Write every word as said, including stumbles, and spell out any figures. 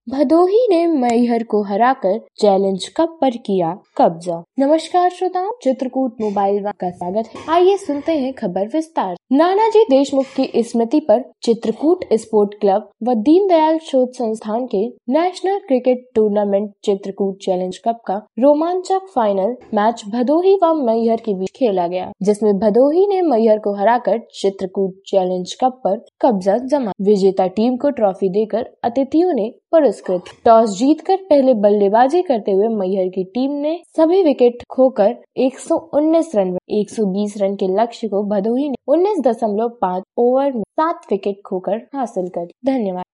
भदोही ने मैहर को हराकर चैलेंज कप पर किया कब्जा। नमस्कार श्रोताओ, चित्रकूट मोबाइल का स्वागत है। आइए सुनते हैं खबर विस्तार। नानाजी देशमुख की स्मृति पर चित्रकूट स्पोर्ट क्लब व दीनदयाल शोध संस्थान के national cricket tournament Chitrakoot challenge cup का रोमांचक फाइनल मैच भदोही व मैहर के बीच खेला गया, जिसमें भदोही ने मैहर को हराकर चित्रकूट चैलेंज कप पर कब्जा जमा। विजेता टीम को ट्रॉफी देकर अतिथियों ने पुरस्कृत। टॉस जीतकर पहले बल्लेबाजी करते हुए मैहर की टीम ने सभी विकेट खोकर एक सौ उन्नीस रन एक सौ बीस रन के लक्ष्य को भदोही ने उन्नीस दशमलव पाँच ओवर में सात विकेट खोकर हासिल कर। धन्यवाद।